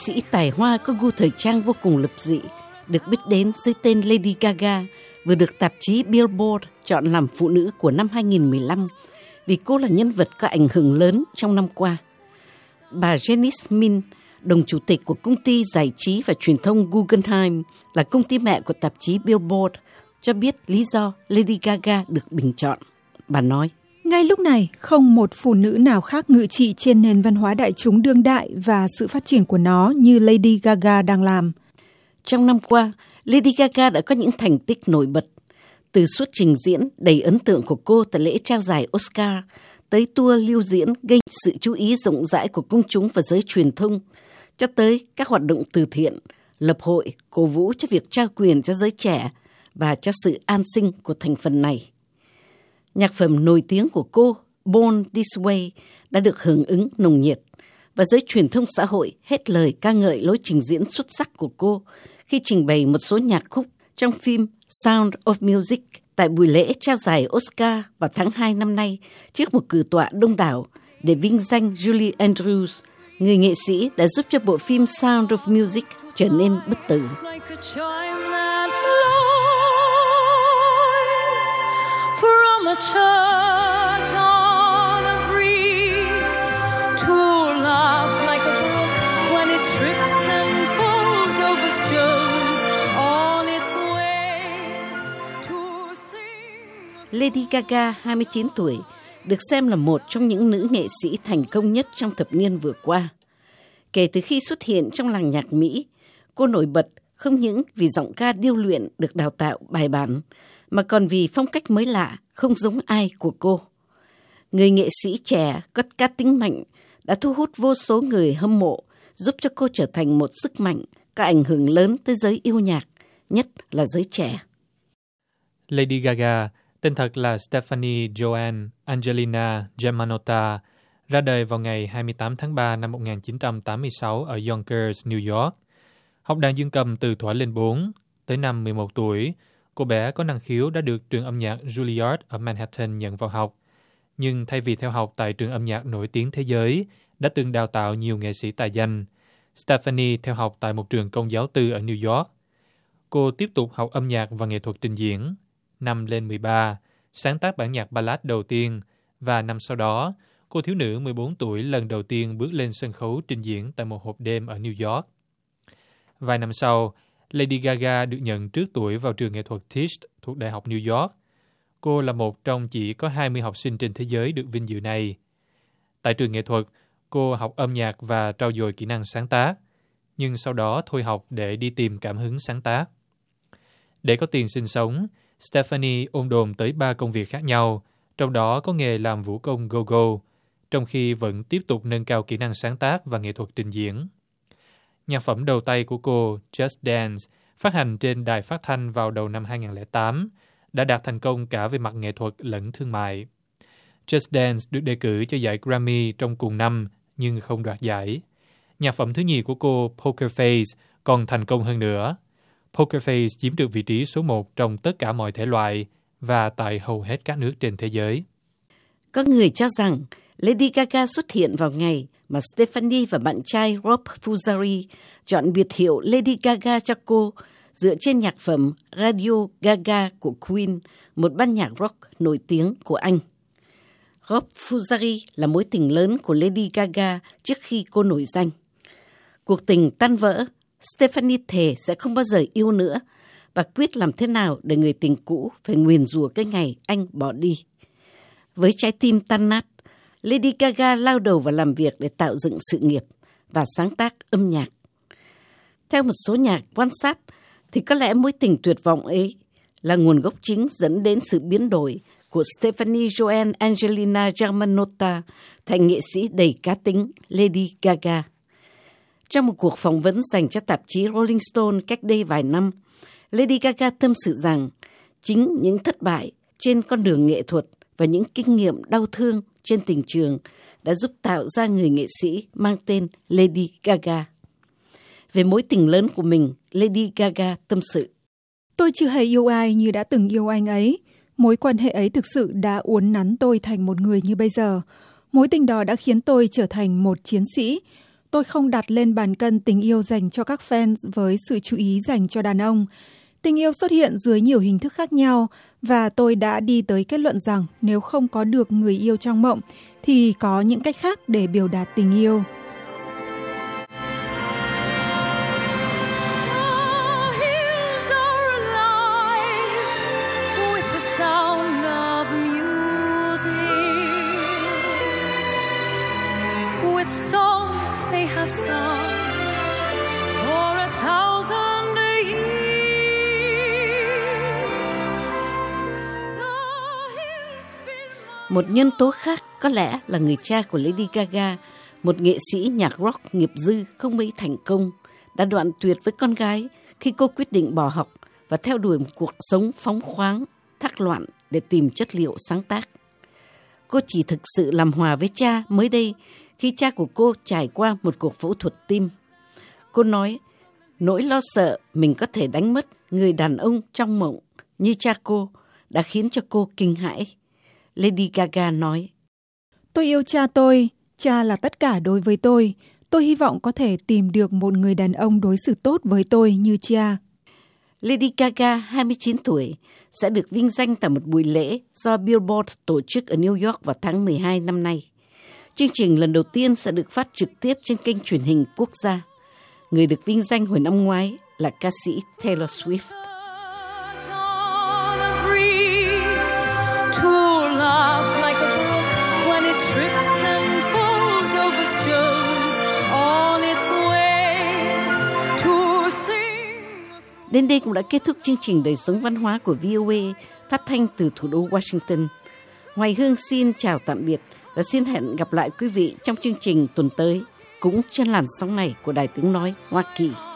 sĩ tài hoa có gu thời trang vô cùng lập dị, được biết đến dưới tên Lady Gaga, vừa được tạp chí Billboard chọn làm phụ nữ của năm 2015 vì cô là nhân vật có ảnh hưởng lớn trong năm qua. Bà Janice Min, đồng chủ tịch của công ty giải trí và truyền thông Guggenheim, là công ty mẹ của tạp chí Billboard, cho biết lý do Lady Gaga được bình chọn. Bà nói: ngay lúc này, không một phụ nữ nào khác ngự trị trên nền văn hóa đại chúng đương đại và sự phát triển của nó như Lady Gaga đang làm. Trong năm qua, Lady Gaga đã có những thành tích nổi bật. Từ suốt trình diễn đầy ấn tượng của cô tại lễ trao giải Oscar, tới tour lưu diễn gây sự chú ý rộng rãi của công chúng và giới truyền thông, cho tới các hoạt động từ thiện, lập hội, cổ vũ cho việc trao quyền cho giới trẻ và cho sự an sinh của thành phần này. Nhạc phẩm nổi tiếng của cô, Born This Way, đã được hưởng ứng nồng nhiệt, và giới truyền thông xã hội hết lời ca ngợi lối trình diễn xuất sắc của cô khi trình bày một số nhạc khúc trong phim Sound of Music tại buổi lễ trao giải Oscar vào tháng 2 năm nay trước một cử tọa đông đảo để vinh danh Julie Andrews, người nghệ sĩ đã giúp cho bộ phim Sound of Music trở nên bất tử. A church on a breeze to laugh like a brook when it trips and falls over stones on its way to sing. Lady Gaga, 29 tuổi, được xem là một trong những nữ nghệ sĩ thành công nhất trong thập niên vừa qua. Kể từ khi xuất hiện trong làng nhạc Mỹ, cô nổi bật không những vì giọng ca điêu luyện được đào tạo bài bản, mà còn vì phong cách mới lạ, không giống ai của cô. Người nghệ sĩ trẻ có cá tính mạnh đã thu hút vô số người hâm mộ, giúp cho cô trở thành một sức mạnh có ảnh hưởng lớn tới giới yêu nhạc, nhất là giới trẻ. Lady Gaga, tên thật là Stephanie Joanne Angelina Germanotta, ra đời vào ngày 28 tháng 3 năm 1986 ở Yonkers, New York. Học đàn dương cầm từ thuở lên 4, tới năm 11 tuổi, cô bé có năng khiếu đã được trường âm nhạc Juilliard ở Manhattan nhận vào học. Nhưng thay vì theo học tại trường âm nhạc nổi tiếng thế giới, đã từng đào tạo nhiều nghệ sĩ tài danh, Stephanie theo học tại một trường công giáo tư ở New York. Cô tiếp tục học âm nhạc và nghệ thuật trình diễn. Năm lên 13, sáng tác bản nhạc ballad đầu tiên, và năm sau đó, cô thiếu nữ 14 tuổi lần đầu tiên bước lên sân khấu trình diễn tại một hộp đêm ở New York. Vài năm sau, Lady Gaga được nhận trước tuổi vào trường nghệ thuật Tisch thuộc Đại học New York. Cô là một trong chỉ có 20 học sinh trên thế giới được vinh dự này. Tại trường nghệ thuật, cô học âm nhạc và trau dồi kỹ năng sáng tác, nhưng sau đó thôi học để đi tìm cảm hứng sáng tác. Để có tiền sinh sống, Stephanie ôm đồm tới 3 công việc khác nhau, trong đó có nghề làm vũ công go-go, trong khi vẫn tiếp tục nâng cao kỹ năng sáng tác và nghệ thuật trình diễn. Nhạc phẩm đầu tay của cô, Just Dance, phát hành trên đài phát thanh vào đầu năm 2008, đã đạt thành công cả về mặt nghệ thuật lẫn thương mại. Just Dance được đề cử cho giải Grammy trong cùng năm, nhưng không đoạt giải. Nhạc phẩm thứ nhì của cô, Poker Face, còn thành công hơn nữa. Poker Face chiếm được vị trí số 1 trong tất cả mọi thể loại và tại hầu hết các nước trên thế giới. Có người cho rằng Lady Gaga xuất hiện vào ngày mà Stephanie và bạn trai Rob Fusari chọn biệt hiệu Lady Gaga cho cô dựa trên nhạc phẩm Radio Gaga của Queen, một ban nhạc rock nổi tiếng của Anh. Rob Fusari là mối tình lớn của Lady Gaga trước khi cô nổi danh. Cuộc tình tan vỡ, Stephanie thề sẽ không bao giờ yêu nữa và quyết làm thế nào để người tình cũ phải nguyền rủa cái ngày anh bỏ đi. Với trái tim tan nát, Lady Gaga lao đầu vào làm việc để tạo dựng sự nghiệp và sáng tác âm nhạc. Theo một số nhà quan sát, thì có lẽ mối tình tuyệt vọng ấy là nguồn gốc chính dẫn đến sự biến đổi của Stephanie Joanne Angelina Germanotta thành nghệ sĩ đầy cá tính Lady Gaga. Trong một cuộc phỏng vấn dành cho tạp chí Rolling Stone cách đây vài năm, Lady Gaga tâm sự rằng chính những thất bại trên con đường nghệ thuật và những kinh nghiệm đau thương trên tình trường đã giúp tạo ra người nghệ sĩ mang tên Lady Gaga. Về mối tình lớn của mình, Lady Gaga tâm sự: Tôi chưa hề yêu ai như đã từng yêu anh ấy. Mối quan hệ ấy thực sự đã uốn nắn tôi thành một người như bây giờ. Mối tình đó đã khiến tôi trở thành một chiến sĩ. Tôi không đặt lên bàn cân tình yêu dành cho các fans với sự chú ý dành cho đàn ông. Tình yêu xuất hiện dưới nhiều hình thức khác nhau và tôi đã đi tới kết luận rằng nếu không có được người yêu trong mộng thì có những cách khác để biểu đạt tình yêu. Một nhân tố khác có lẽ là người cha của Lady Gaga, một nghệ sĩ nhạc rock nghiệp dư không mấy thành công, đã đoạn tuyệt với con gái khi cô quyết định bỏ học và theo đuổi một cuộc sống phóng khoáng, thác loạn để tìm chất liệu sáng tác. Cô chỉ thực sự làm hòa với cha mới đây khi cha của cô trải qua một cuộc phẫu thuật tim. Cô nói, nỗi lo sợ mình có thể đánh mất người đàn ông trong mộng như cha cô đã khiến cho cô kinh hãi. Lady Gaga nói, tôi yêu cha là tất cả đối với tôi. Tôi hy vọng có thể tìm được một người đàn ông đối xử tốt với tôi như cha. Lady Gaga, 29 tuổi, sẽ được vinh danh tại một buổi lễ do Billboard tổ chức ở New York vào tháng 12 năm nay. Chương trình lần đầu tiên sẽ được phát trực tiếp trên kênh truyền hình quốc gia. Người được vinh danh hồi năm ngoái là ca sĩ Taylor Swift. Đến đây cũng đã kết thúc chương trình Đời sống văn hóa của VOA phát thanh từ thủ đô Washington. Hoài Hương xin chào tạm biệt và xin hẹn gặp lại quý vị trong chương trình tuần tới cũng trên làn sóng này của Đài Tiếng Nói Hoa Kỳ.